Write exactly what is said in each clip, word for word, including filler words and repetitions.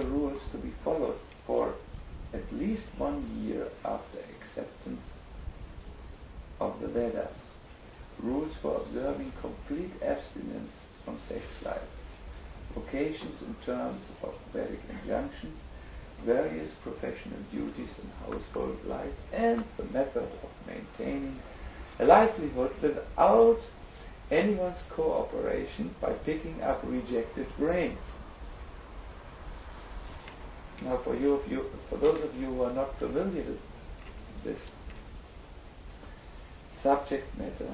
the rules to be followed for at least one year after acceptance of the Vedas. Rules for observing complete abstinence from sex life, vocations in terms of Vedic injunctions, various professional duties in household life, and the method of maintaining a livelihood without anyone's cooperation by picking up rejected grains. Now, for you, of you, for those of you who are not familiar with this subject matter,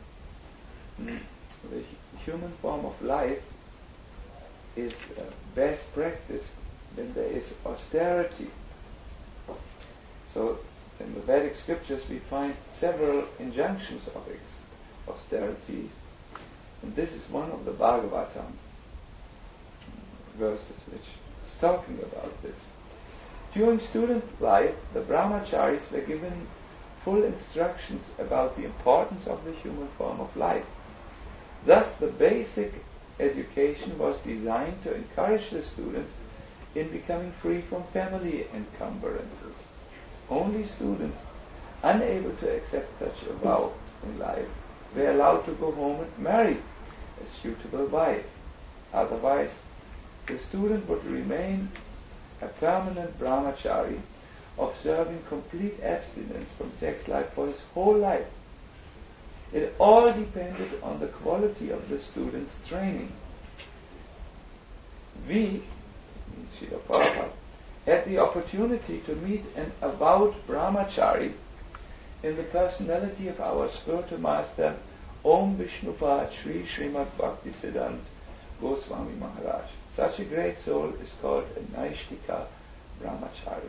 the human form of life is uh, best practiced when there is austerity. So, in the Vedic scriptures, we find several injunctions of ex- austerities, and this is one of the Bhagavatam verses which is talking about this. During student life, the brahmacharis were given full instructions about the importance of the human form of life. Thus, the basic education was designed to encourage the student in becoming free from family encumbrances. Only students unable to accept such a vow in life were allowed to go home and marry a suitable wife. Otherwise, the student would remain a permanent brahmachari, observing complete abstinence from sex life for his whole life. It all depended on the quality of the student's training. We, Srila Prabhupada, had the opportunity to meet an avowed brahmachari in the personality of our spiritual master, Om Vishnupad Sri Srimad Bhaktisiddhanta Goswami Maharaj. Such a great soul is called a Naishtika brahmachari.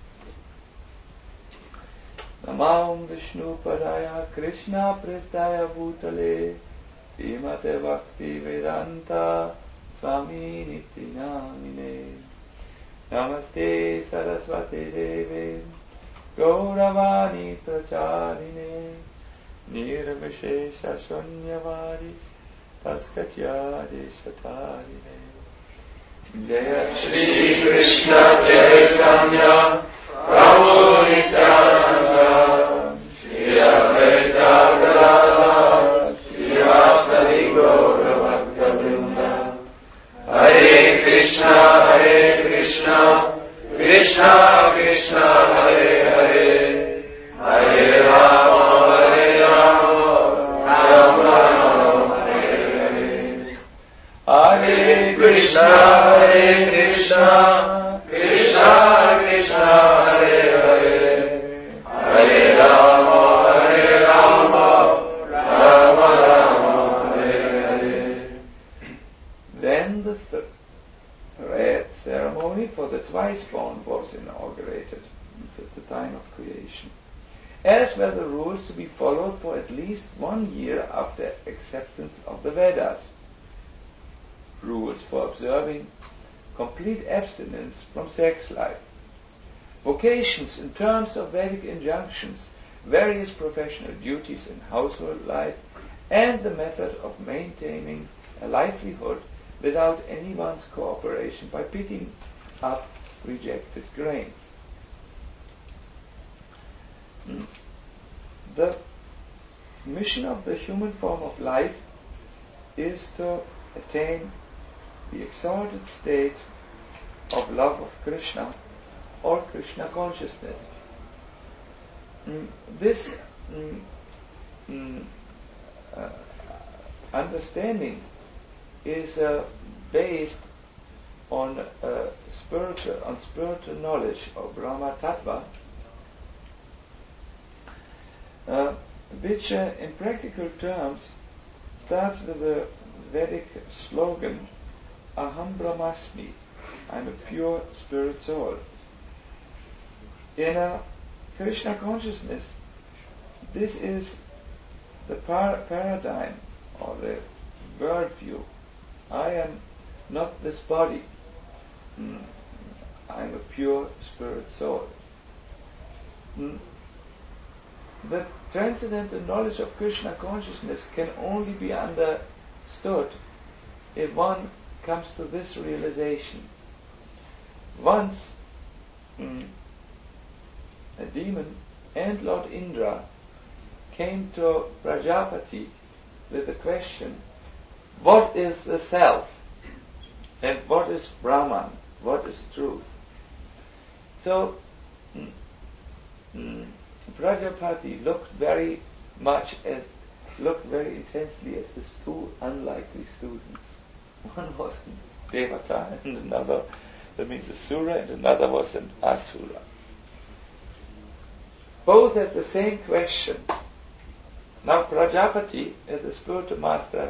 Namam Vishnu Padaya Krishna Prestaya Bhutale Srimate Bhakti Vedanta Swami Niti Namine Namaste Saraswati Deve Gauravani Pracharine Nirvishesha Shunyavadi Taskatya Deshatarine Jaya Shri Krishna Chaitanya Prabhu Nityananda Shri Advaita Gadadhar Shri Vasari Gaura Bhakta Hare Krishna Hare Krishna Krishna Krishna Hare Hare Hare Rama Hare Rama Rama Rama Hare Hare Hare Krishna Hare Krishna Krishna Krishna Hare Hare Hare Rama Hare Rama Rama Rama Hare Hare. Then the third ceremony for the twice-born was inaugurated at the time of creation, as were the rules to be followed for at least one year after acceptance of the Vedas. Rules for observing complete abstinence from sex life, vocations in terms of Vedic injunctions, various professional duties in household life, and the method of maintaining a livelihood without anyone's cooperation by picking up rejected grains. The mission of the human form of life is to attain the exalted state of love of Krishna or Krishna consciousness. Mm, this mm, mm, uh, understanding is uh, based on uh, spiritual on spiritual knowledge of Brahma Tattva, uh, which uh, in practical terms starts with the Vedic slogan Aham Brahmasmi, I'm a pure spirit soul. In a Krishna consciousness, this is the par- paradigm or the worldview. I am not this body. Mm. I am a pure spirit soul. Mm. The transcendental knowledge of Krishna consciousness can only be understood if one comes to this realization. once mm, a demon and Lord Indra came to Prajapati with the question, what is the self? And what is Brahman? What is truth? So, mm, mm, Prajapati looked very much at, looked very intensely at his two unlikely students. One was a Devata and another, that means a Sura, and another was an Asura. Both had the same question. Now Prajapati, as a spiritual master,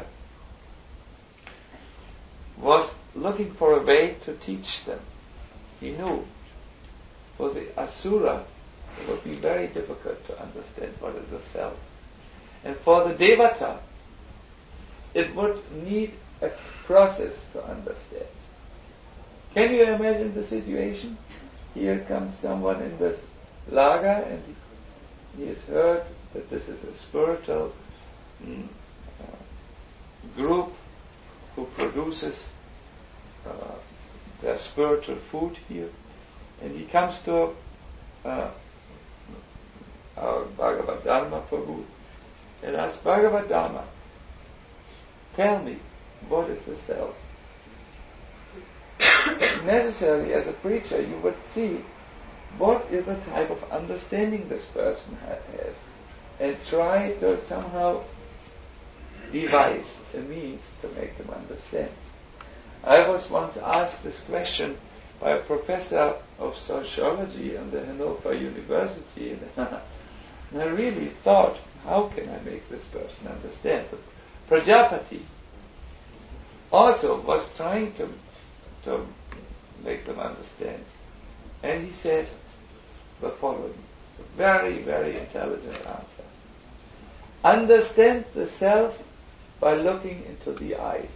was looking for a way to teach them. He knew for the Asura it would be very difficult to understand what is the self. And for the Devata, it would need a process to understand. Can you imagine the situation? Here comes someone in this lager and he has heard that this is a spiritual mm, uh, group who produces uh, their spiritual food here, and he comes to uh, our Bhagavad Dharma Prabhu and asks, Bhagavad Dharma, tell me, what is the self? Necessarily, as a preacher, you would see what is the type of understanding this person ha- has, and try to somehow devise a means to make them understand. I was once asked this question by a professor of sociology at the Hannover University, and I really thought, how can I make this person understand? But Prajapati also was trying to, to make them understand. And he said the following, a very, very intelligent answer. Understand the self by looking into the eyes.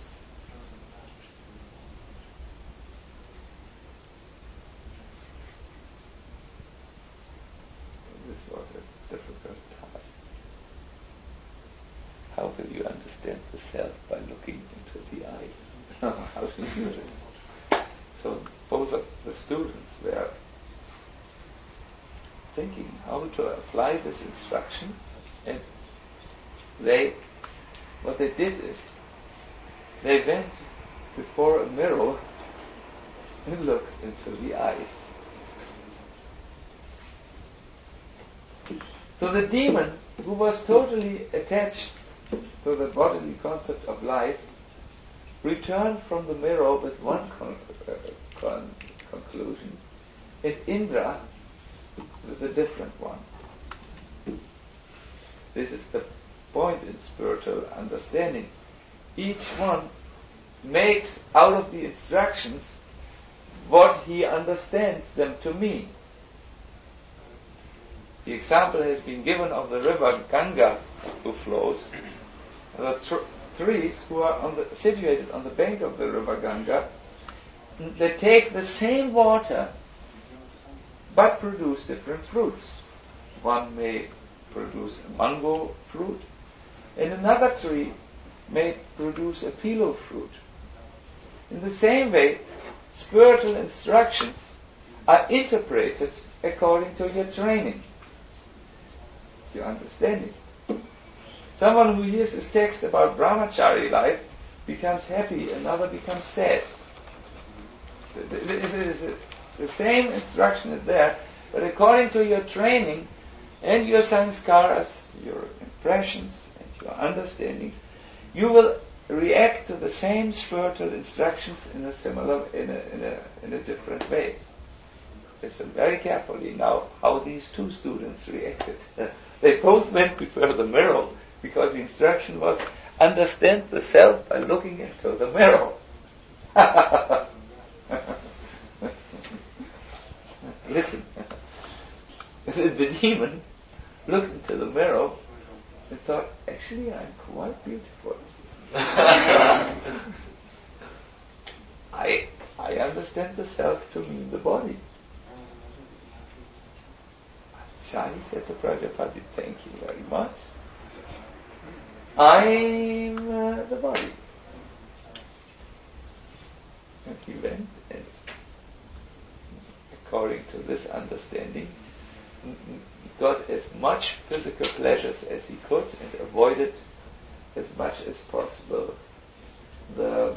This was a difficult task. How will you understand the self by looking into the eyes? How do you do it? So both of the students were thinking how to apply this instruction, and they, what they did is, they went before a mirror and looked into the eyes. So the demon, who was totally attached to the bodily concept of life, returned from the mirror with one con- uh, con- conclusion, and Indra with a different one. This is the point in spiritual understanding. Each one makes out of the instructions what he understands them to mean. The example has been given of the river Ganga who flows. The tr- trees who are on the, situated on the bank of the river Ganga, they take the same water but produce different fruits. One may produce a mango fruit, and another tree may produce a pillow fruit. In the same way, spiritual instructions are interpreted according to your training, your understanding. Someone who hears this text about brahmachari life becomes happy, another becomes sad. The same instruction is there, but according to your training and your sanskaras, your impressions and your understandings, you will react to the same spiritual instructions in a similar, in a, in a, in a different way. Listen very carefully now how these two students reacted. They both went before the mirror because the instruction was understand the self by looking into the mirror. Listen, the demon looked into the mirror and thought, actually I'm quite beautiful. I I understand the self to mean the body. Shani said to Prajapati, thank you very much. I'm uh, the body. And he went and according to this understanding, got as much physical pleasures as he could and avoided as much as possible the,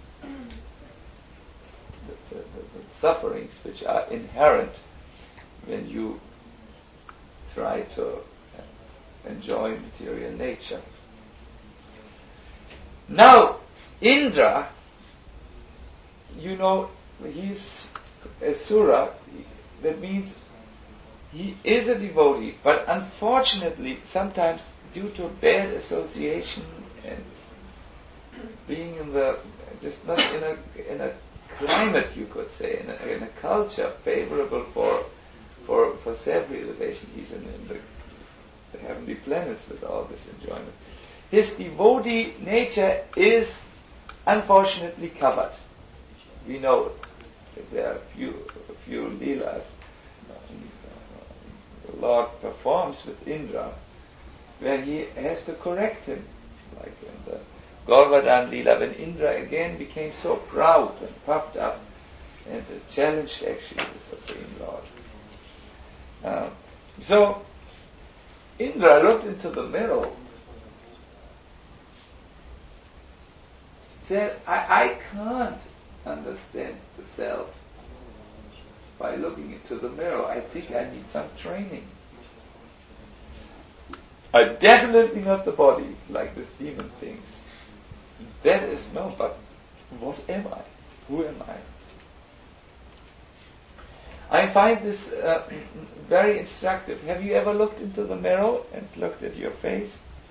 the, the, the sufferings which are inherent when you try to enjoy material nature. Now, Indra, you know, he's a Sura, that means he is a devotee, but unfortunately, sometimes due to bad association and being in the, just not in a in a climate, you could say, in a, in a culture favorable for for for self-realization, he's in, in the, the heavenly planets with all this enjoyment. His devotee nature is unfortunately covered. We know that there are a few, a few leelas the Lord performs with Indra, where he has to correct him, like in the Govardhan Leela, when Indra again became so proud and puffed up and uh, challenged actually the Supreme Lord. Uh, so Indra looked into the mirror, said, I, I can't understand the self by looking into the mirror. I think I need some training. I definitely not the body, like this demon thinks. That is no, but what am I? Who am I? I find this uh, very instructive. Have you ever looked into the mirror and looked at your face?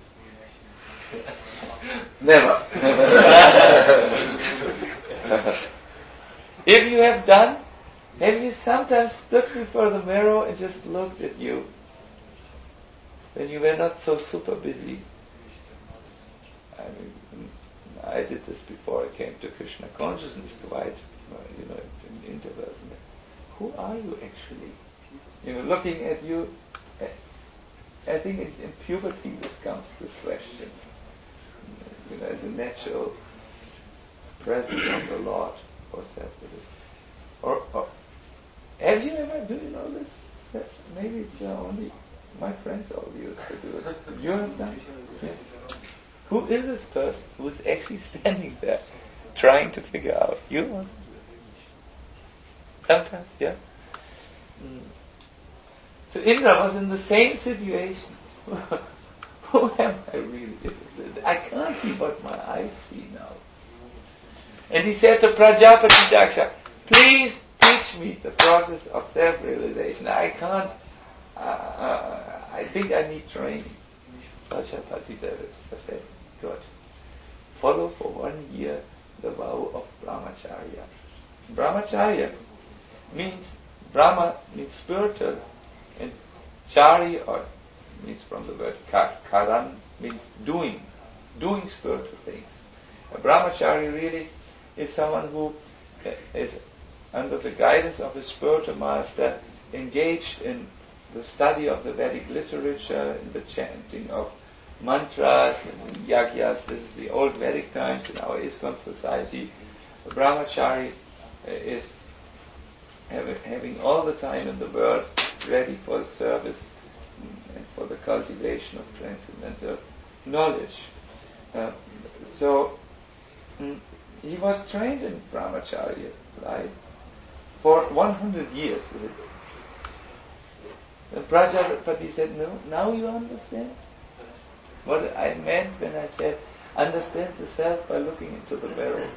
Never. If you have done, have you sometimes stood before the mirror and just looked at you when you were not so super busy? I mean, I did this before I came to Krishna consciousness, quite, you know, in intervals. Who are you actually? You know, looking at you, I think in, in puberty this comes, this question. You know, as a natural presence of the Lord or self-belief. Or, or have you ever, do you know this? Maybe it's uh, only my friends all used to do it. You have done it? Yes. Who is this person who is actually standing there trying to figure out? You? Sometimes, yeah. Mm. So Indra was in the same situation. Who am I really? I can't see what my eyes see now. And he said to Prajapati Daksha, please teach me the process of self-realization. I can't, uh, uh, I think I need training. Prajapati Daksha said, good. Follow for one year the vow of Brahmacharya. Brahmacharya means, Brahma means spiritual, and Chari or means from the word Karan means doing, doing spiritual things. A Brahmachari really is someone who is under the guidance of a spiritual master, engaged in the study of the Vedic literature, in the chanting of mantras and yagyas. This is the old Vedic times in our ISKCON society. A Brahmachari is having, having all the time in the world ready for service and for the cultivation of transcendental knowledge. Uh, so mm, he was trained in Brahmacharya life for one hundred years. And Prajapati said, no, now you understand what I meant when I said, understand the self by looking into the mirror.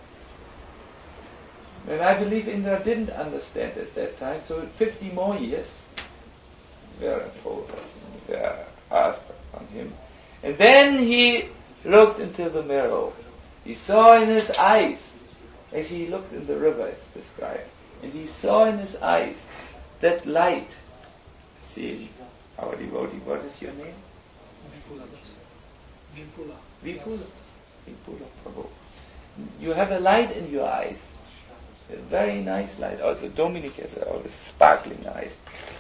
And I believe Indra didn't understand at that time, so fifty more years were imposed, were asked on him. And then he looked into the mirror. He saw in his eyes, actually he looked in the river, it's described, and he saw in his eyes that light. See, our devotee, what is your name? Vipula. Vipula. Vipula. Vipula Prabhu. You have a light in your eyes. A very nice light. Also Dominic has always sparkling eyes.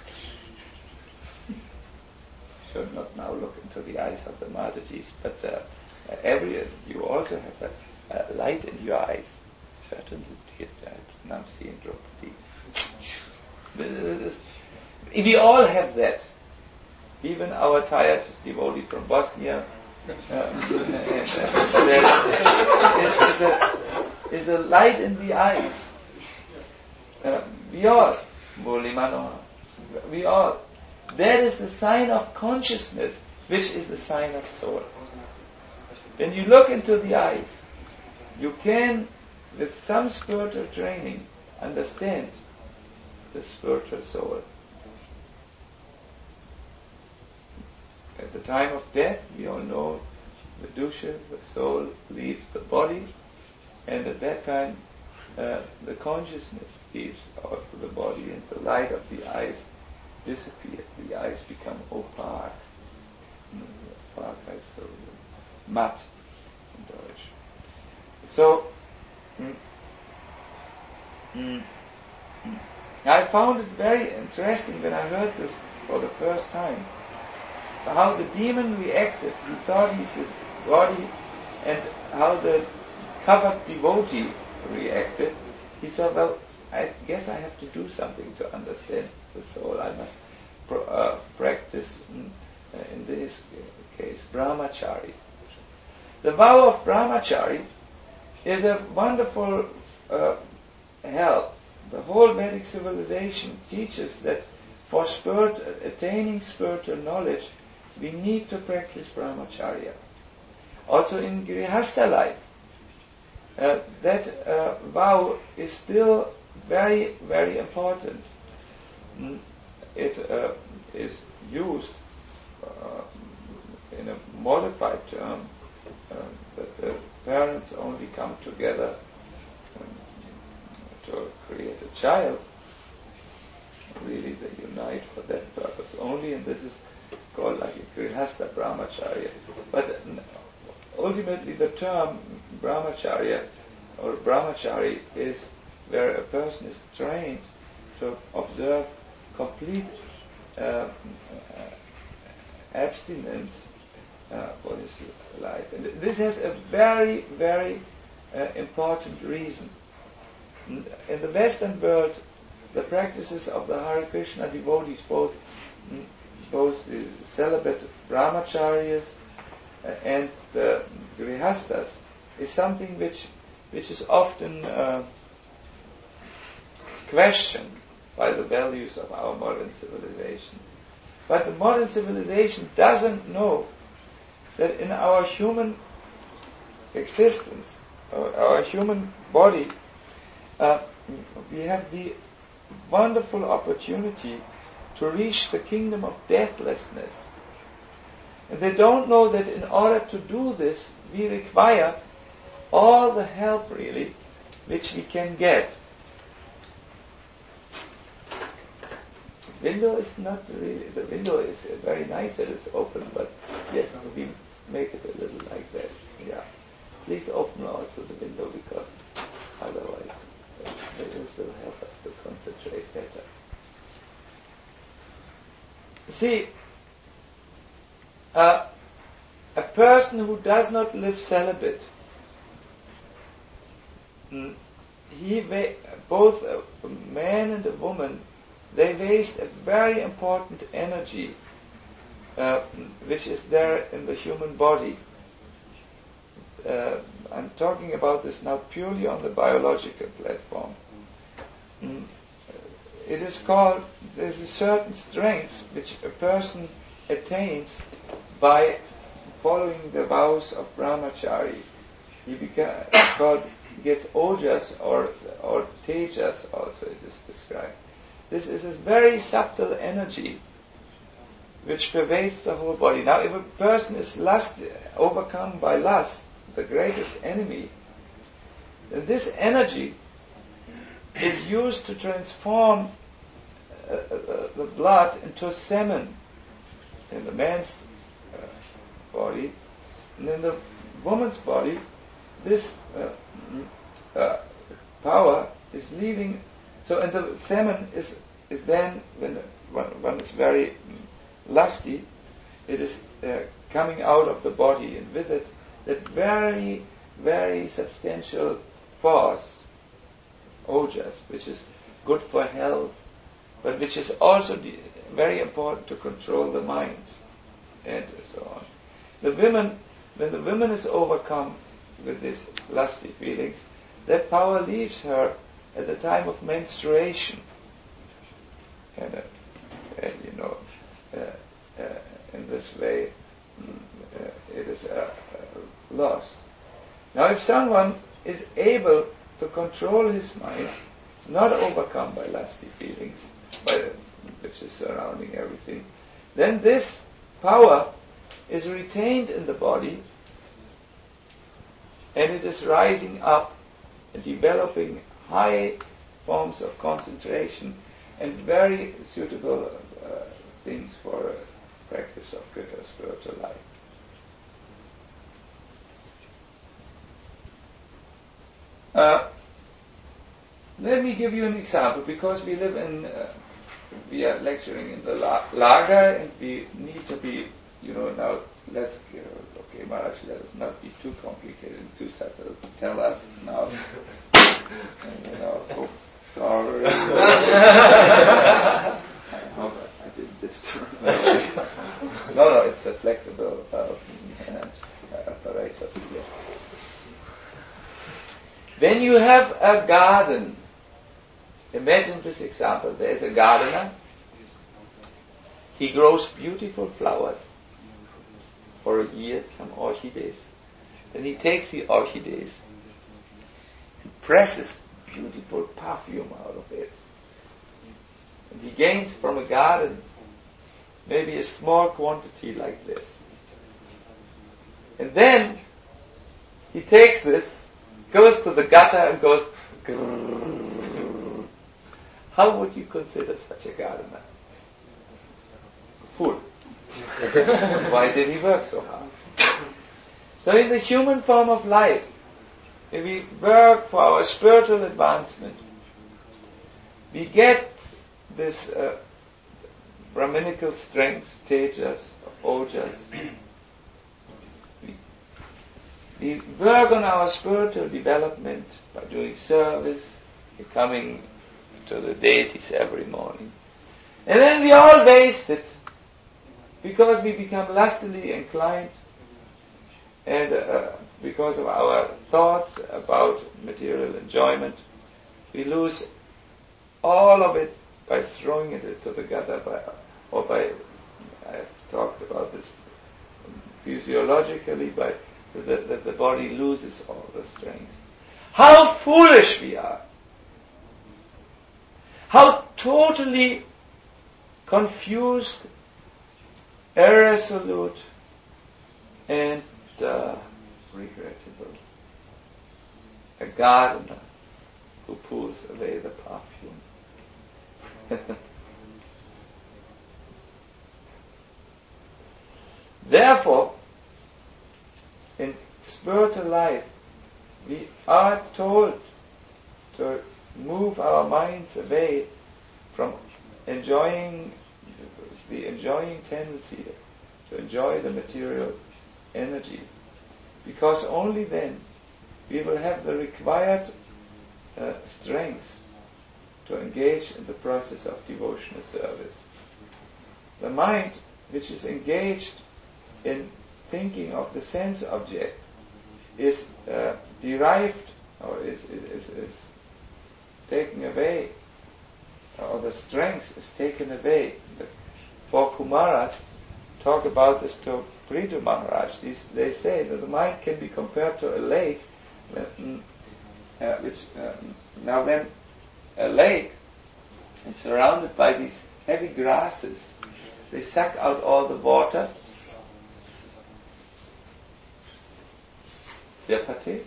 Should not now look into the eyes of the Matajis, but uh, every you also have a, a light in your eyes. Certainly, Namsi and Draupadi. We all have that. Even our tired devotee from Bosnia uh, is, a, is a light in the eyes. Uh, we all, Murli Manohar, we all. That is the sign of consciousness, which is the sign of soul. When you look into the eyes, you can, with some spiritual training, understand the spiritual soul. At the time of death, we all know the dusha, the soul, leaves the body, and at that time, uh, the consciousness leaves out of the body, and the light of the eyes disappears. The eyes become opaque. Opaque heißt so matt in Deutsch. So, mm, mm, mm. I found it very interesting when I heard this for the first time. How the demon reacted. He thought he's the body, and how the covered devotee reacted. He said, well, I guess I have to do something to understand the soul. I must pro- uh, practice, mm, uh, in this case, brahmachari. The vow of brahmachari is a wonderful uh, help. The whole Vedic civilization teaches that for spirit, attaining spiritual knowledge, we need to practice brahmacharya. Also in Grihastha life, uh, that uh, vow is still very, very important. Mm. It uh, is used uh, in a modified term, uh, that the parents only come together um, to create a child. Really, they unite for that purpose only, and this is called like a Grihastha brahmacharya. But ultimately, the term brahmacharya or brahmachari is where a person is trained to observe complete uh, abstinence uh, for his life. And this has a very, very uh, important reason. In the Western world, the practices of the Hare Krishna devotees, both both the celibate brahmacharyas uh, and the grihasthas, is something which which is often uh, questioned by the values of our modern civilization. But the modern civilization doesn't know that in our human existence, our, our human body, uh, we have the wonderful opportunity to reach the kingdom of deathlessness. And they don't know that in order to do this, we require all the help, really, which we can get. The window is not really, the window is very nice that it's open, but yes, we make it a little like that. Yeah. Please open also the window, because otherwise uh, this will help us to concentrate better. See, uh, a person who does not live celibate, mm, he wa- both a man and a woman, they waste a very important energy uh, which is there in the human body. Uh, I'm talking about this now purely on the biological platform. Mm. It is called, there's a certain strength which a person attains by following the vows of brahmachari. He beca- called, gets ojas or, or tejas also, it is described. This is a very subtle energy which pervades the whole body. Now, if a person is lust, overcome by lust, the greatest enemy, then this energy is used to transform uh, uh, the blood into semen in the man's uh, body, and in the woman's body, this uh, uh, power is leaving. So, and the semen is is then, when one, one is very lusty, it is uh, coming out of the body, and with it that very, very substantial force, ojas, which is good for health, but which is also de- very important to control the mind, and so on. The women, when the woman is overcome with these lusty feelings, that power leaves her at the time of menstruation, and, uh, and you know, uh, uh, in this way, mm, uh, it is uh, uh, lost. Now, if someone is able to control his mind, not overcome by lusty feelings, by the, which is surrounding everything, then this power is retained in the body, and it is rising up and developing high forms of concentration and very suitable uh, things for uh, practice of good or spiritual life. Uh, let me give you an example, because we live in, uh, we are lecturing in the la- lager, and we need to be, you know, now let's, uh, okay, Maharaj, let us not be too complicated and too subtle. Tell us now, and, you know, so sorry. I hope I didn't disturb. No, no, it's a flexible uh, uh, apparatus here. When you have a garden, imagine this example. There is a gardener. He grows beautiful flowers for a year, some orchids. Then he takes the orchids and presses beautiful perfume out of it. And he gains from a garden maybe a small quantity like this. And then he takes this, goes to the gutter and goes, grrr. How would you consider such a gardener? Fool. Why did he work so hard? So in the human form of life, if we work for our spiritual advancement, we get this uh, Brahminical strength, tejas, ojas. we, we work on our spiritual development by doing service, coming to the deities every morning. And then we all waste it, because we become lustily inclined, and uh, because of our thoughts about material enjoyment, we lose all of it by throwing it into the gutter, by, or by, I've talked about this physiologically, by that the, the body loses all the strength. How foolish we are! How totally confused, irresolute, and uh, regrettable. A gardener who pulls away the perfume. Therefore, in spiritual life, we are told to move our minds away from enjoying the enjoying tendency to enjoy the material energy, because only then we will have the required uh, strength to engage in the process of devotional service. The mind, which is engaged in thinking of the sense object, is uh, derived, or is, is, is, is taken away, or the strength is taken away. The four Kumaras talk about this to Prithu Maharaj. These, they say that the mind can be compared to a lake, uh, which uh, now then a lake is surrounded by these heavy grasses. They suck out all the water. Vyapati.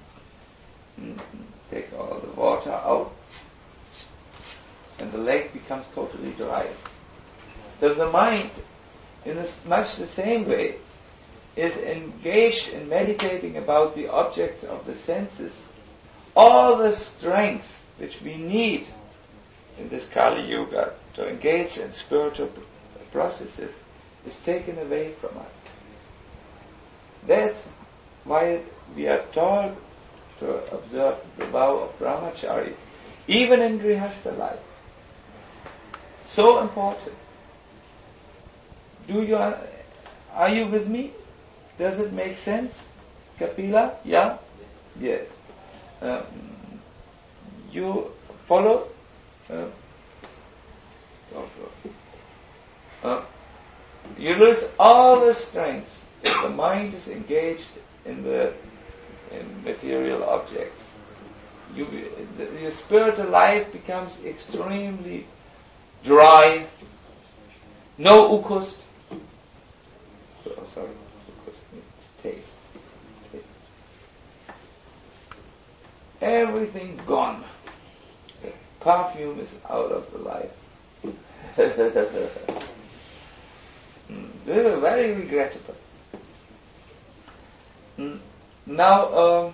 Take all the water out, and the lake becomes totally dry. So the mind, in a, much the same way, is engaged in meditating about the objects of the senses. All the strength which we need in this Kali Yuga to engage in spiritual processes is taken away from us. That's why we are told to observe the vow of brahmachari, even in grihastha life. so important. Do you, are you with me? Does it make sense? Kapila? Yeah? Yes. Um, you follow? Uh, uh, you lose all the strength if the mind is engaged in the in material objects. You, the, your spiritual life becomes extremely dry. No ukust. Oh, sorry, ukust means taste. taste. Everything gone. The perfume is out of the life. mm, this is very regrettable. Mm. Now, um,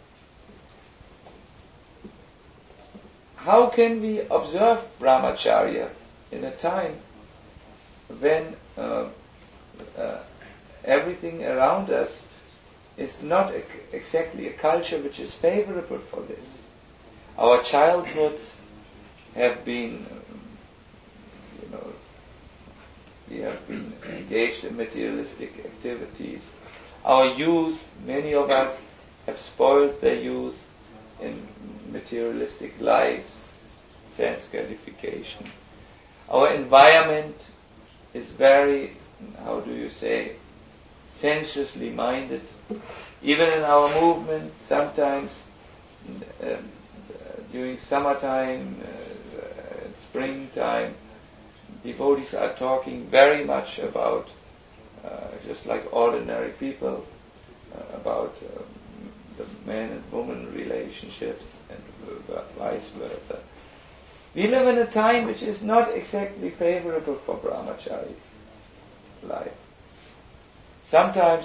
how can we observe brahmacharya in a time when uh, uh, everything around us is not a, exactly a culture which is favorable for this? Our childhoods have been, um, you know, we have been engaged in materialistic activities. Our youth, many of us have spoiled their youth in materialistic lives, sense gratification. Our environment is very, how do you say, sensuously minded. Even in our movement, sometimes uh, during summertime, uh, springtime, devotees are talking very much about, uh, just like ordinary people, uh, about um, the man and woman relationships and vice versa. We live in a time which is not exactly favorable for brahmachari life. Sometimes,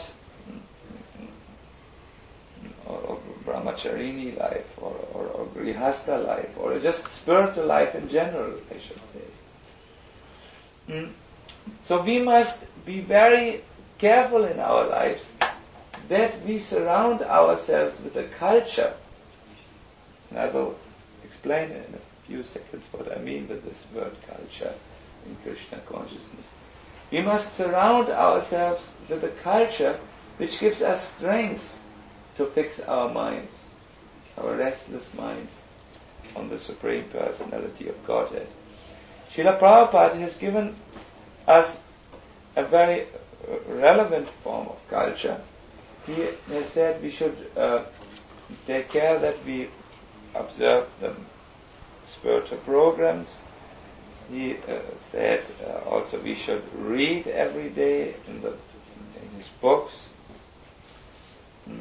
or, or brahmacharini life, or, or, or grihastha life, or just spiritual life in general, I should say. Mm. So we must be very careful in our lives that we surround ourselves with a culture. And I will explain in a few seconds what I mean with this word culture in Krishna consciousness. We must surround ourselves with a culture which gives us strength to fix our minds, our restless minds, on the Supreme Personality of Godhead. Srila Prabhupada has given us a very relevant form of culture. He has said we should uh, take care that we observe the spiritual programs. He uh, said uh, also we should read every day in, the, in his books. Hmm.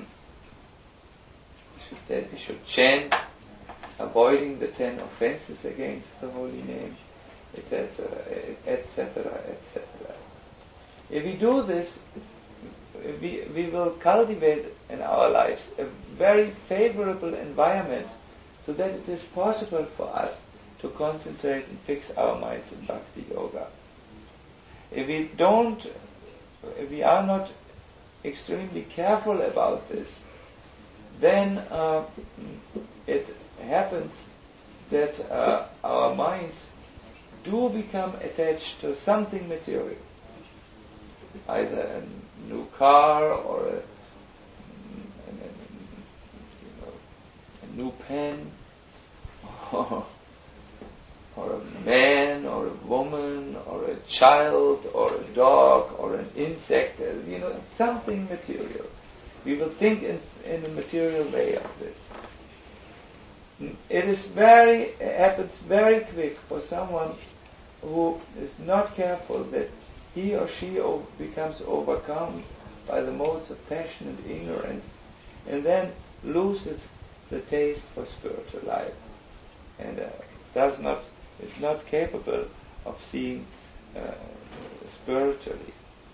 He said we should chant, avoiding the ten offenses against the holy name, et cetera, et cetera, et cetera. If we do this, we, we will cultivate in our lives a very favorable environment so that it is possible for us to concentrate and fix our minds in bhakti yoga. If we don't, if we are not extremely careful about this, then uh, it happens that uh, our minds do become attached to something material, either a new car or a, a, a, you know, a new pen, or, or a man, or a woman, or a child, or a dog, or an insect, you know, something material. We will think in, in a material way of this. It is very, it happens very quick for someone who is not careful that he or she o- becomes overcome by the modes of passion and ignorance, and then loses the taste for spiritual life, and uh, does not is not capable of seeing uh, spiritually.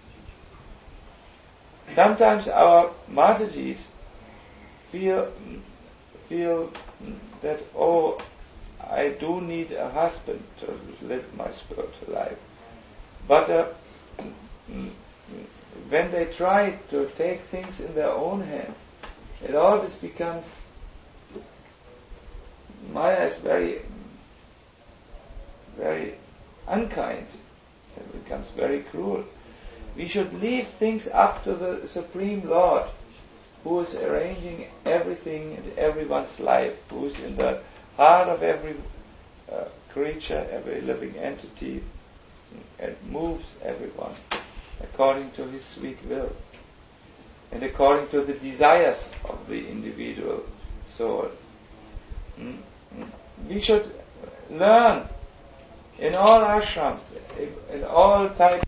Sometimes our Matajis feel feel that, oh, I do need a husband to live my spiritual life. But uh, when they try to take things in their own hands, it always becomes, Maya is very, very unkind. It becomes very cruel. We should leave things up to the Supreme Lord, who is arranging everything in everyone's life, who is in the heart of every uh, creature, every living entity, and moves everyone according to his sweet will and according to the desires of the individual soul. Mm? We should learn in all ashrams, in, in all types.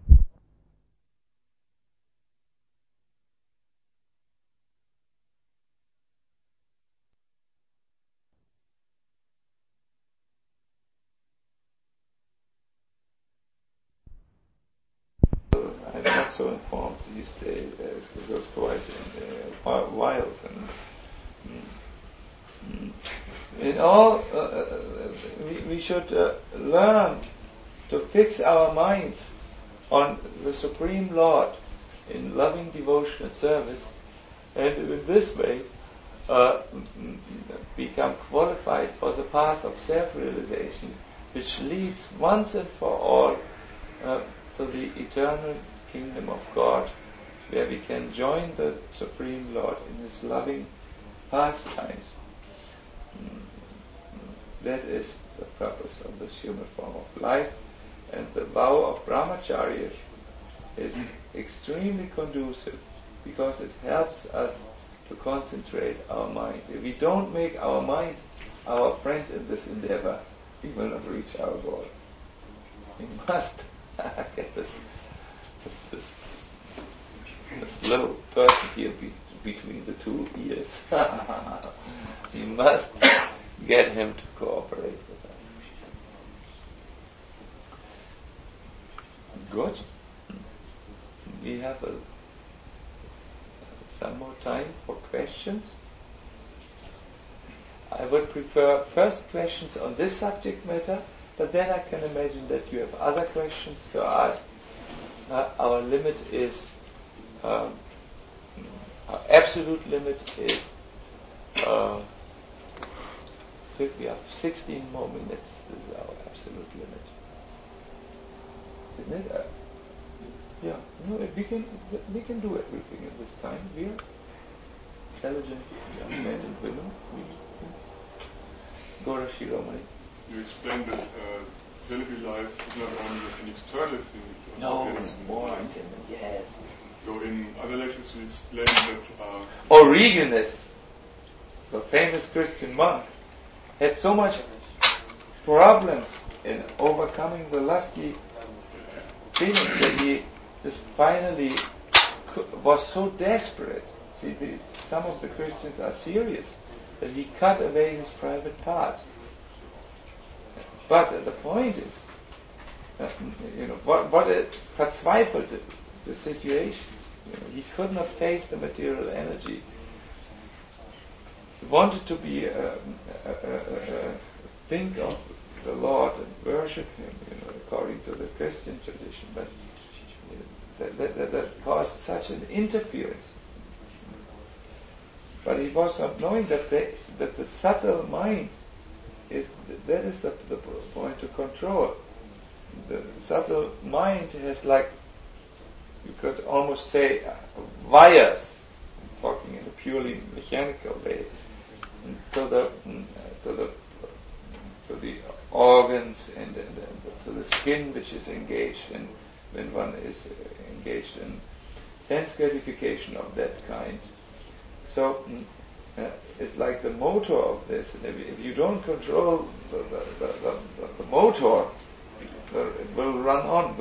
I'm not so informed these days. It goes quite uh, wild. And, mm, in all, uh, uh, we, we should uh, learn to fix our minds on the Supreme Lord in loving devotion and service, and in this way uh, become qualified for the path of self-realization, which leads once and for all uh, to the eternal kingdom of God, where we can join the Supreme Lord in His loving pastimes. That is the purpose of this human form of life, and the vow of brahmacharya is extremely conducive because it helps us to concentrate our mind. If we don't make our mind our friend in this endeavor, we will not reach our goal. We must get this, this, this, this little person here be, between the two ears. We must get him to cooperate with us. Good. We have a, some more time for questions. I would prefer first questions on this subject matter, but then I can imagine that you have other questions to ask. Uh, our limit is, um, our absolute limit is, uh, we have sixteen more minutes. This is our absolute limit. Isn't it? Uh, yeah, no, we can we can do everything in this time. We are intelligent young men and women. Gora Shiromani. You explained that uh, celibacy life is not only an external thing. No, it's more intimate. Yes. So in other lectures you explained that. Uh, Origenes, the famous Christian monk, had so much problems in overcoming the lusty feelings that he just finally was so desperate. See, the, some of the Christians are serious that he cut away his private part. But uh, the point is, uh, you know, what, what it verzweifelt the, the situation. You know, he could not face the material energy. He wanted to be, uh, uh, uh, uh, think of the Lord and worship Him, you know, according to the Christian tradition, but you know, that, that, that, that caused such an interference. But he was not knowing that they, that the subtle mind is that is the, the point to control. The subtle mind has, like, you could almost say, uh, wires, talking in a purely mechanical way, to the to the to the organs and, and, and to the skin, which is engaged in when one is engaged in sense gratification of that kind. So uh, it's like the motor of this, and if, if you don't control the the, the, the, the motor, the, it will run on.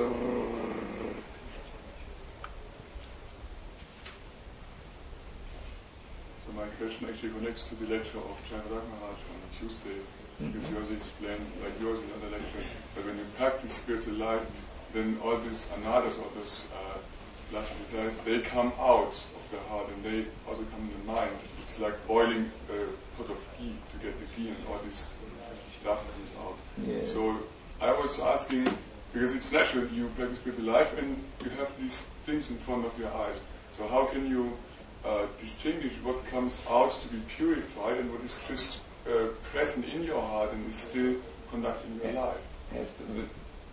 So my question actually connects to the lecture of Jayavrak Maharaj on Tuesday, mm-hmm. because you also explained, like yours in another lecture, that when you practice spiritual life, then all these anadas, all those uh, lust desires, they come out of the heart and they also come in the mind. It's like boiling a pot of ghee to get the ghee, and all this stuff comes out. Yeah. So I was asking, because it's natural, you practice spiritual life and you have these things in front of your eyes. So how can you uh, distinguish what comes out to be purified and what is just uh, present in your heart and is still conducting your yeah. life? Yes,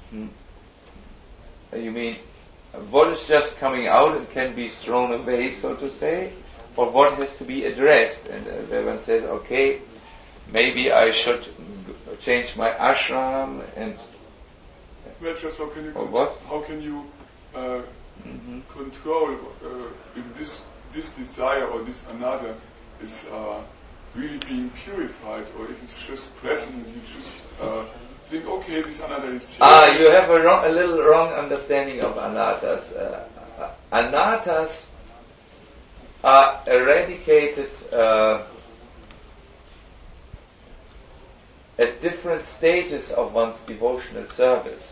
Hmm. You mean what is just coming out and can be thrown away, so to say, or what has to be addressed? And uh, one says, okay, maybe I should g- change my ashram and. Well, just how can you Or con- what? how can you uh, Mm-hmm. control uh, if this this desire or this anatta is uh, really being purified, or if it's just present and you just uh, think, okay, this anatta is here. Ah, you have a, wrong, a little wrong understanding of anattas. Uh, uh, anattas are eradicated uh, at different stages of one's devotional service.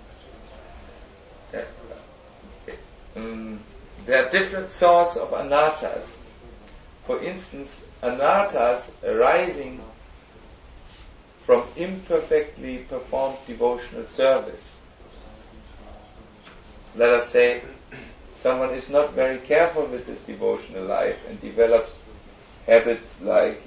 Uh, um, there are different sorts of anattas. For instance, anattas arising from imperfectly performed devotional service. Let us say someone is not very careful with his devotional life and develops habits like,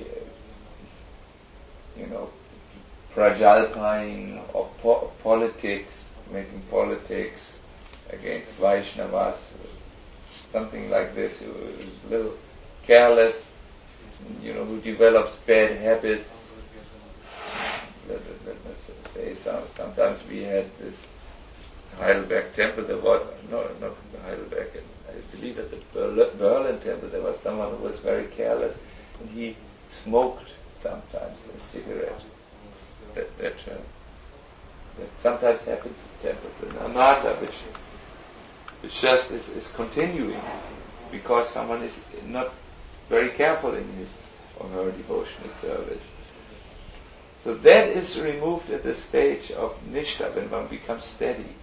you know, prajalpaying or po- politics, making politics against Vaishnavas, something like this, who is a little careless, you know, who develops bad habits. Let, let, let us say some, sometimes we had this Heidelberg temple, there was, no, not Heidelberg, I believe at the Berlin, Berlin temple there was someone who was very careless and he smoked sometimes a cigarette. That, that, uh, that sometimes happens in temples. An anatta which, which just is, is continuing because someone is not very careful in his or her devotional service. So that is removed at the stage of nishtha, when one becomes steady.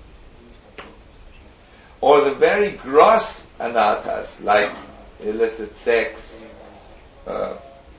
Or the very gross anattas, like illicit sex, uh,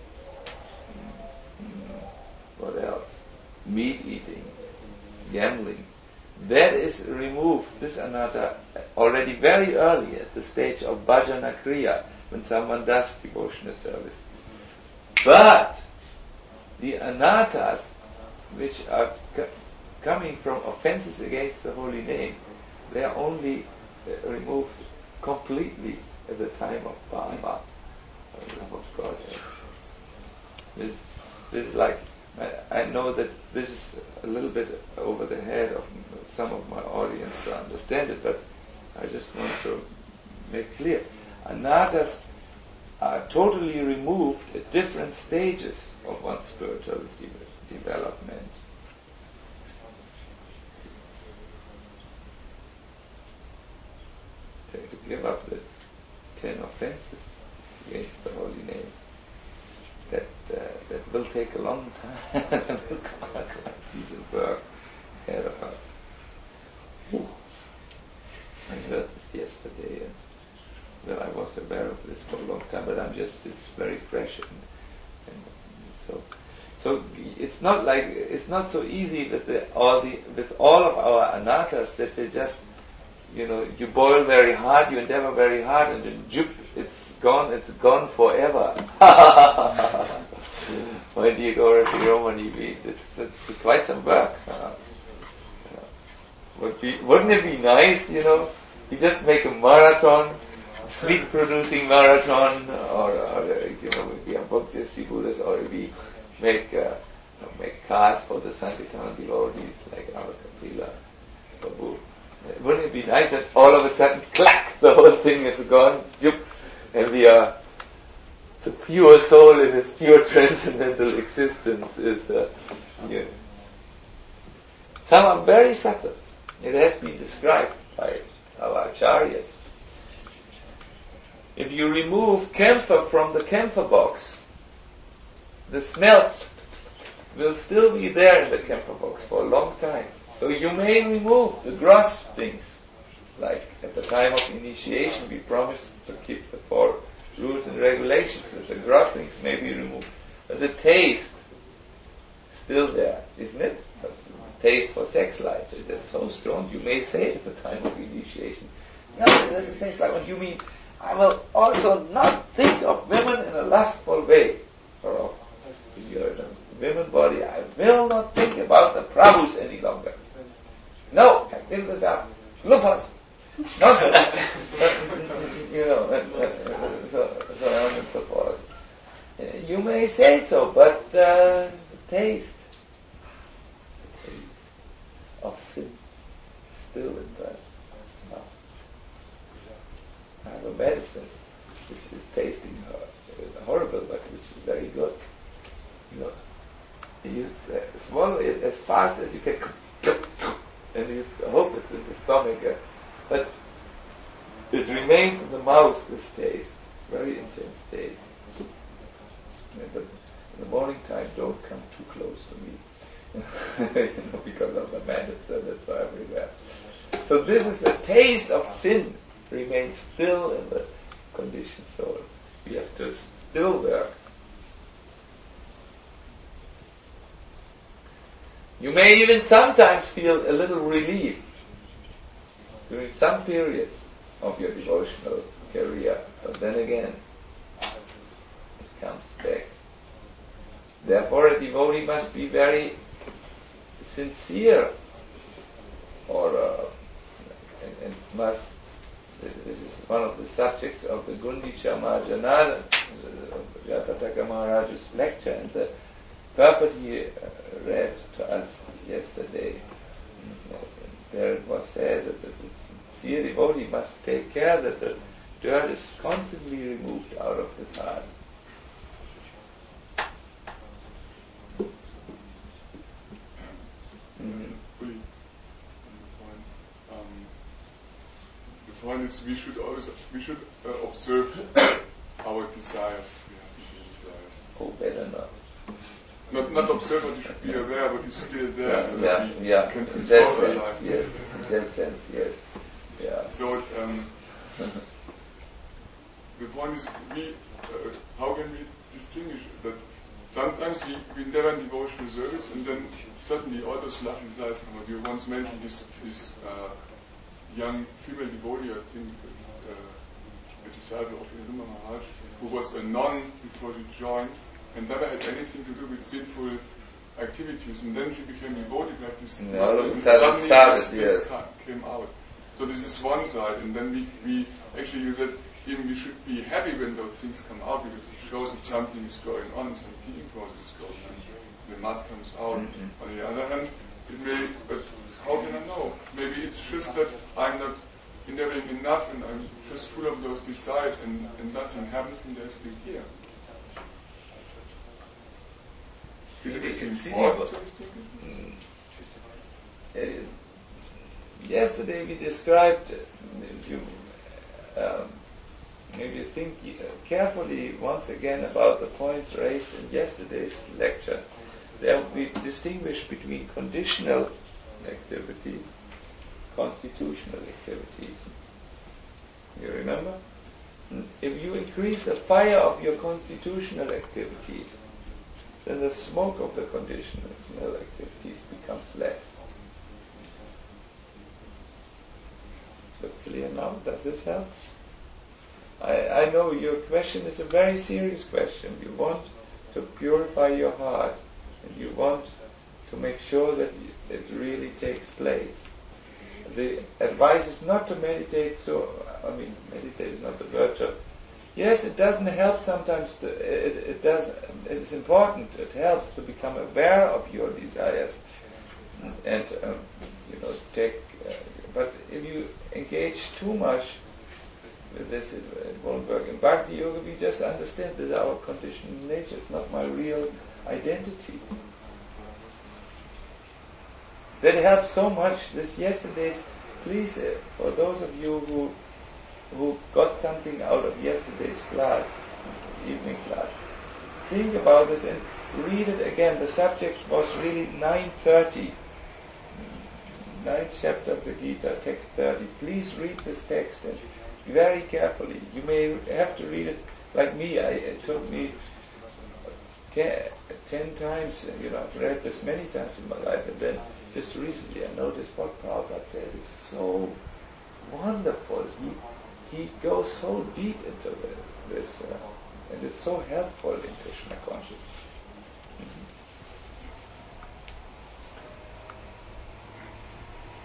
what else? Meat eating, gambling. That is removed, this anatta, already very early at the stage of bhajana kriya, when someone does devotional service. But the anattas, which are c- coming from offenses against the holy name, they are only uh, removed completely at the time of bhava, the love of God. This, this is like, I, I know that this is a little bit over the head of some of my audience to understand it, but I just want to make clear. Anattas are totally removed at different stages of one's spiritual de- development. To give up the ten offenses against the holy name, that uh, that will take a long time. That will come a piece of work ahead of us. Ooh. I heard this yesterday, and well, I was aware of this for a long time, but I'm just, it's very fresh, and, and so so it's not like, it's not so easy with the, all the with all of our anattas that they just, you know, you boil very hard, you endeavor very hard, and then jup, it's gone, it's gone forever. When you go to Romani, it's, it's quite some work. Uh, would be, wouldn't it be nice, you know, you just make a marathon, sweet producing marathon, or, or you know, we are book distributors, or we make uh, you know, make cards for the Sankirtan devotees like our Kapila, Babu. Wouldn't it be nice that all of a sudden, clack, the whole thing is gone, jup, and we are the pure soul in its pure transcendental existence is, uh, you know. Some are very subtle. It has been described by our acharyas. If you remove camphor from the camphor box, the smell will still be there in the camphor box for a long time. So you may remove the gross things, like at the time of initiation we promised to keep the four rules and regulations, that the gross things may be removed. But the taste is still there, isn't it? But the taste for sex life is so strong, you may say at the time of initiation, no, there's things like, what you mean, I will also not think of women in a lustful way. Or if you're in a women body, I will not think about the Prabhus any longer. no, fill this up, lupus, nonsense, you know, and, and, so, so on and so forth. You may say so, but uh, the taste of sin still in that. No. I have a medicine which is tasting uh, horrible, but which is very good. You know, you uh, swallow it as fast as you can, and you hope it's in the stomach, uh, but it remains in the mouth. This taste, very intense taste. Yeah, but in the morning time, don't come too close to me, you know, because of the medicine that's everywhere. So this is the taste of sin remains still in the conditioned soul. We have to still work. You may even sometimes feel a little relief during some period of your devotional career, but then again, it comes back. Therefore, a devotee must be very sincere, or uh, and, and must. This is one of the subjects of the Gundicha Mahajana, Jataka Maharaj's lecture, and the purport he uh, read to us yesterday. There it was said that the sincere devotee must take care that the dirt is constantly removed out of his heart. Mm-hmm. Fully on the point. Um, the point is we should always we should uh, observe our desires. Yeah, desires. Oh, better not. Not not observe, but you should be aware what is still there. Yeah, and yeah, yeah. Can In control that our sense, life. yes. In that sense, yes. Yeah. So um, the point is, we uh, how can we distinguish that? Sometimes we, we never in devotional service, and then suddenly all those love desires come out. You once mentioned this this uh, young female devotee, I think, uh, a disciple of Yaduma Maharaj, who was a nun before she joined, and never had anything to do with sinful activities, and then she became devotee like this, and all of a and sudden suddenly started, this, this yes. came out. So this is one side, and then we, we actually use it. Even we should be happy when those things come out, because it shows that something is going on, some healing process is going on. The mud comes out. Mm-hmm. On the other hand, it may, but how can I know? Maybe it's just that I'm not endeavoring enough, and I'm just full of those desires, and, and nothing happens, and there's still here. Is it important? Mm. Uh, yesterday we described, uh, if you um, maybe think uh, carefully once again about the points raised in yesterday's lecture. There we distinguish between conditional activities, constitutional activities. You remember? If you increase the fire of your constitutional activities, then the smoke of the conditional activities becomes less. So clear now? Does this help? I, I know your question is a very serious question. You want to purify your heart, and you want to make sure that it really takes place. The advice is not to meditate so, I mean, meditate is not the virtue. Yes, it doesn't help sometimes, to, it, it does, it's important, it helps to become aware of your desires and, um, you know, take, uh, but if you engage too much with this, it, it won't work. In Bhakti Yoga, we just understand that our conditioned nature is not my real identity. That helps so much. This yesterday's, please, uh, for those of you who who got something out of yesterday's class, evening class, think about this and read it again. The subject was really nine thirty, ninth chapter of the Gita, text thirty. Please read this text and very carefully. You may have to read it like me. I, it took me ten, ten times, you know, I've read this many times in my life, and then just recently I noticed what Prabhupada said is so wonderful. He he goes so deep into the, this, uh, and it's so helpful in Krishna consciousness. Mm-hmm.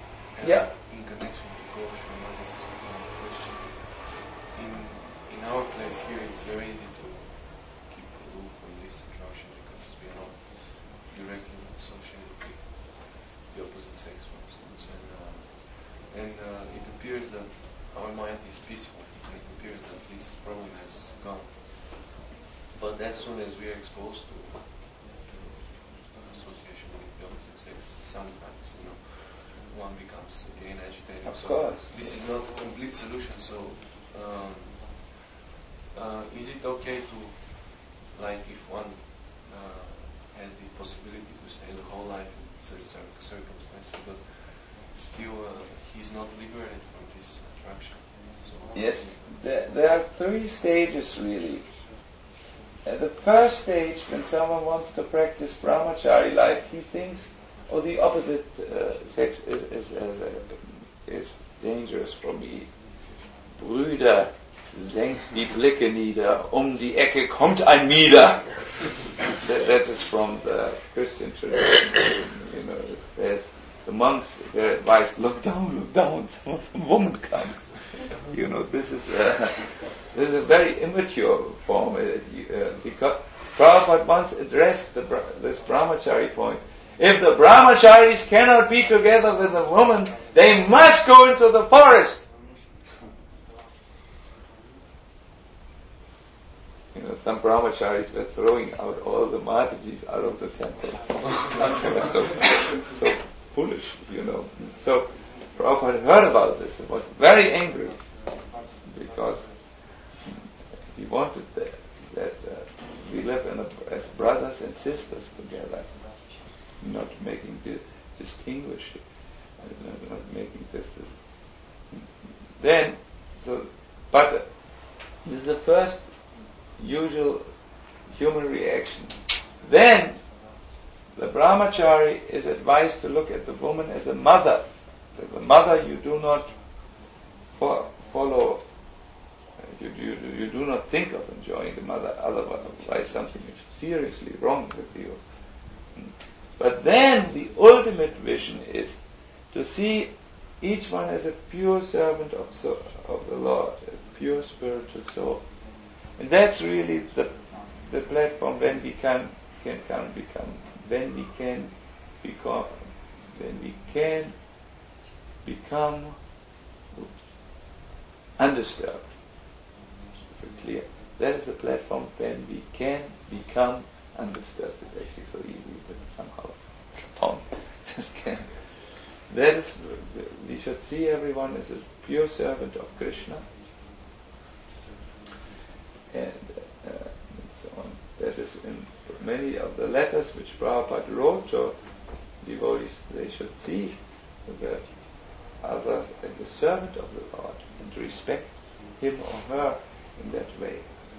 Yeah. In connection to Ghosh Ramada's uh, question, in in our place here, it's very easy to keep aloof from this attraction because we are not directly associated with the opposite sex, for instance, and uh, and uh, it appears that our mind is peaceful, and it appears that this problem has gone. But as soon as we are exposed to, to association with the opposite sex, sometimes, you know, one becomes again agitated. Of so course. this is not a complete solution. So, um, uh, is it okay to, like, if one uh, has the possibility to stay the whole life in certain circumstances, but still uh, he's not liberated from this attraction? So Yes, there, there are three stages really. At the first stage, when someone wants to practice brahmachari life, he thinks, oh, the opposite uh, sex is, is, uh, is dangerous for me. Brüder, senkt die Blicke nieder, um die Ecke kommt ein Mieder. that, that is from the Christian tradition. You know, it says, the monks, their advice, look down, look down, some woman comes. You know, this is a, this is a very immature form, uh, uh, because Prabhupada once addressed the, this brahmachari point. If the brahmacharis cannot be together with a woman, they must go into the forest. You know, some brahmacharis were throwing out all the Matajis out of the temple. They were so, so foolish, you know. So Prabhupada heard about this and was very angry because he wanted that, that uh, we live in a, as brothers and sisters together, not making di- distinguish, uh, not making this. Uh, then, so, but uh, this is the first usual human reaction. Then the brahmachari is advised to look at the woman as a mother. As a mother, you do not fo- follow, you, you, you do not think of enjoying the mother, otherwise something is seriously wrong with you. But then the ultimate vision is to see each one as a pure servant of, so, of the Lord, a pure spiritual soul. And that's really the the platform when we can can can become when we can become when we can become undisturbed. Clear. That is the platform when we can become undisturbed. It's actually so easy, but somehow found just can. That is, we should see everyone as a pure servant of Krishna. And, uh, and so on. That is in many of the letters which Prabhupada wrote to devotees. They should see the other as the servant of the Lord and to respect him or her in that way.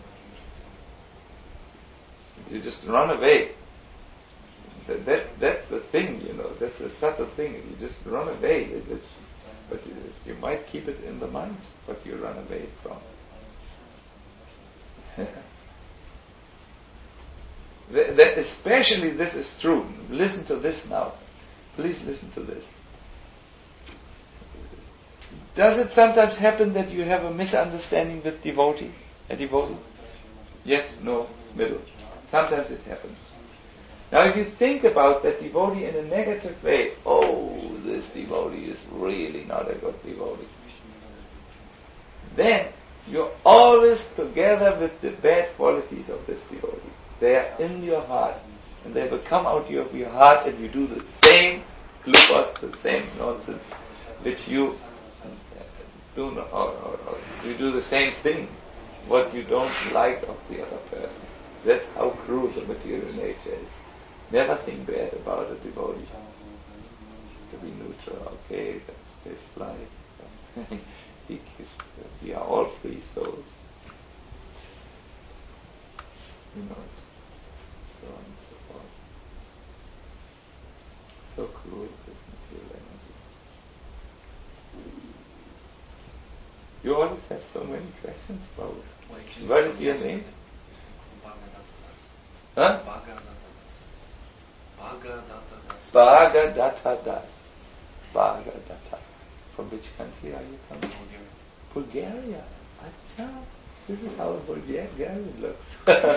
You just run away. That, that that's the thing, you know. That's the subtle thing. You just run away. It, it's, but it, you might keep it in the mind, but you run away from. that, that especially this is true. Listen to this now. Please listen to this. Does it sometimes happen that you have a misunderstanding with devotee, a devotee? Yes, no, middle. Sometimes it happens. Now if you think about that devotee in a negative way, oh, this devotee is really not a good devotee, then you're always together with the bad qualities of this devotee. They are in your heart, and they will come out of your heart, and you do the same glucose, the same nonsense, which you do not, or, or, or you do the same thing, what you don't like of the other person. That's how cruel the material nature is. Never think bad about a devotee. To be neutral, okay, that's his life. he, we are all free souls. You know it. So on and so forth. So cruel, this material energy. You always have so many questions about it. What is your name? Huh? Bhagadatta Das. Bhagadatta Das. Bhagadatta. From which country are you coming? Bulgaria. Bulgaria. Acha. This is how a Bulgarian looks.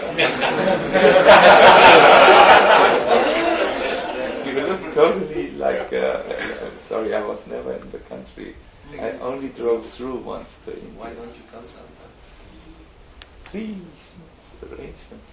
You look totally like. Uh, sorry, I was never in the country. I only drove through once to India. Why don't you come sometime? Please, arrangements.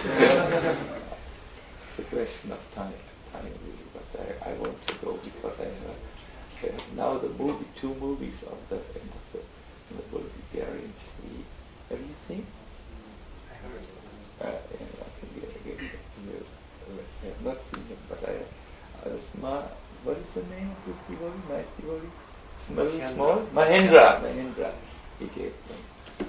It's a question of time, time really. But I, I want to go because I heard uh, now the movie, two movies of the in the, in the Bulgarian sea. Have you seen? I heard. Uh, yeah, I can get, get, get, get, I have not seen it, but I. Uh, Sma, what is the name of this devotee? Nice devotee? Small, small? Mahendra. Mahendra. He gave them.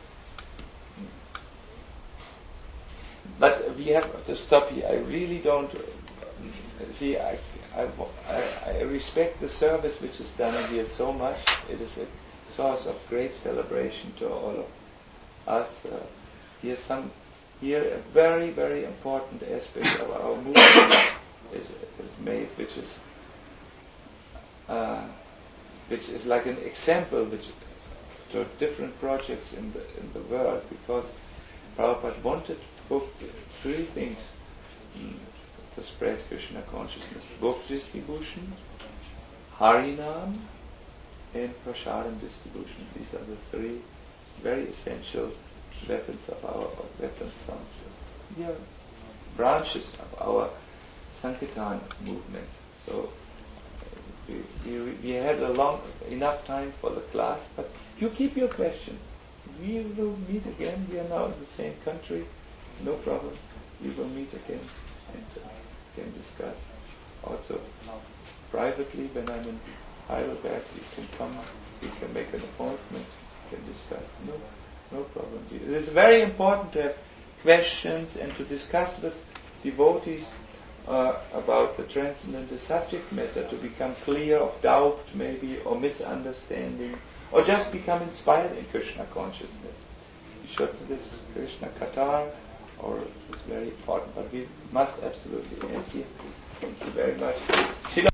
But we have to stop here. I really don't uh, see. I, I, I, I respect the service which is done here so much. It is a source of great celebration to all of us. Uh, here's some. Here, a very, very important aspect of our movement is, is made, which is, uh, which is like an example, which to different projects in the in the world, because Prabhupada wanted book three things mm, to spread Krishna consciousness: book distribution, Harinam, and Prasadam distribution. These are the three very essential weapons of our or weapons sounds. We are branches of our Sankirtan movement. So uh, we, we, we had a long enough time for the class, but you keep your questions. We will meet again. We are now in the same country. No problem. We will meet again and uh, can discuss. Also, privately, when I'm in Heidelberg, you can come. We can make an appointment. Can discuss. No, no problem. It is very important to have questions and to discuss with devotees uh, about the transcendental subject matter, to become clear of doubt, maybe, or misunderstanding, or just become inspired in Krishna consciousness. We should do this Krishna Katar, or it's very important, but we must absolutely end here. Thank you very much. Srila